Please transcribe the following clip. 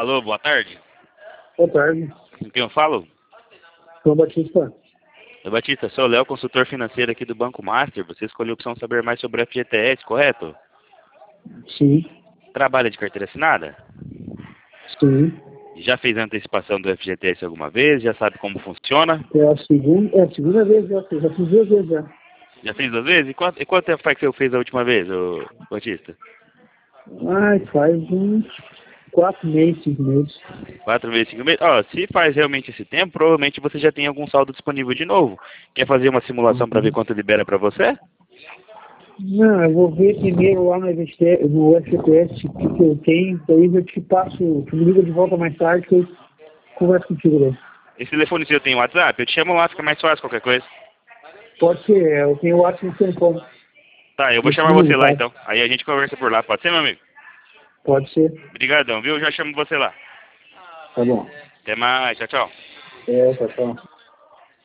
Alô, boa tarde. Boa tarde. Com quem eu falo? João Batista. Ô Batista, sou o Léo, consultor financeiro aqui do Banco Master. Você escolheu a opção saber mais sobre o FGTS, correto? Sim, Trabalha de carteira assinada? sim. Já fez a antecipação do FGTS alguma vez? Já sabe como funciona? É a segunda vez já fiz 2 vezes já. Já fez 2 vezes? E quanto tempo faz que você fez a última vez, ô Batista? Ai, faz uns 4 meses, 5 meses. 4 meses, 5 meses? Ó, se faz realmente esse tempo, provavelmente você já tem algum saldo disponível de novo. Quer fazer uma simulação para ver Uhum. quanto libera para você? Não, eu vou ver primeiro lá no FGTS o que eu tenho, daí eu te passo, tu me liga de volta mais tarde que eu converso contigo daí. Esse telefone seu tem WhatsApp? Eu te chamo lá, fica mais fácil qualquer coisa. Pode ser, eu tenho o WhatsApp no telefone. Tá, eu vou Eu te chamar ligo, você lá tá? então. Aí a gente conversa por lá, pode ser, meu amigo? Pode ser. Obrigadão, viu? Eu já chamo você lá. Tá bom. Até mais, tchau, tchau. Tchau, tchau.